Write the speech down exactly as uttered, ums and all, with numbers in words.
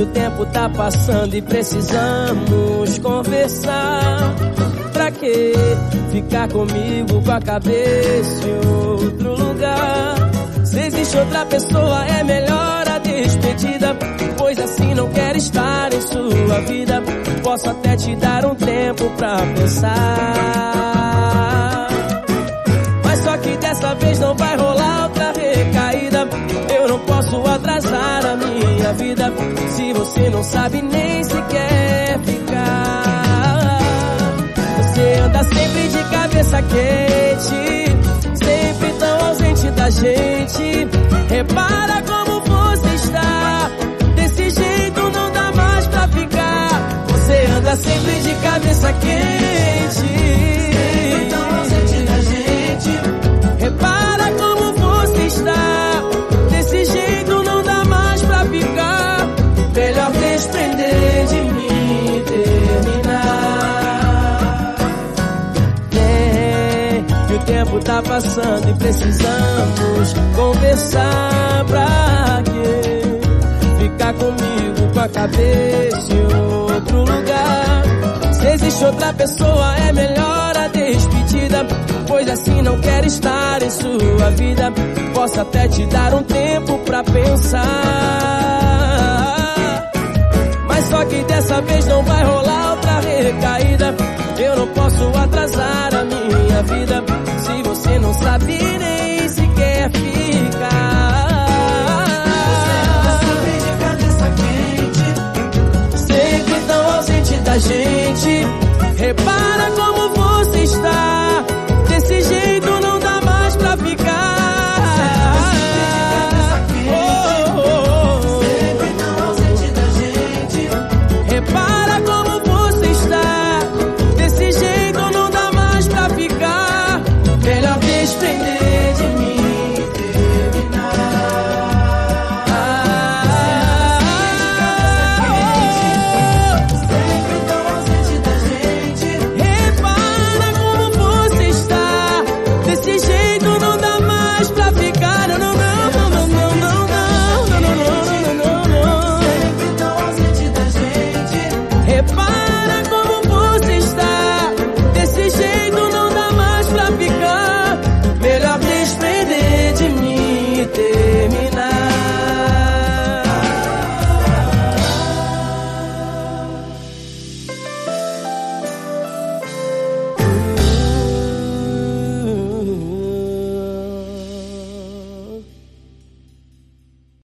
que o tempo tá passando e precisamos conversar. Pra que ficar comigo com a cabeça em outro lugar? Se existe outra pessoa é melhor a despedida, pois assim não quero estar em sua vida. Posso até te dar um tempo pra pensar, mas só que dessa vez não vai rolar outra recaída. Eu não posso atrasar a minha vida se você não sabe nem se quer ficar. Você anda sempre de cabeça quente, sempre tão ausente da gente. Repara como você está, desse jeito não dá mais pra ficar. Você anda sempre de cabeça quente, sempre tão ausente da gente. Repara como você está, desse jeito não dá mais pra ficar. Melhor desprender de mim e terminar. É, que o tempo tá passando e precisamos conversar. Pra quê ficar comigo com a cabeça em outro lugar? Se existe outra pessoa é melhor a despedida, pois assim não quero estar em sua vida. Posso até te dar um tempo pra pensar,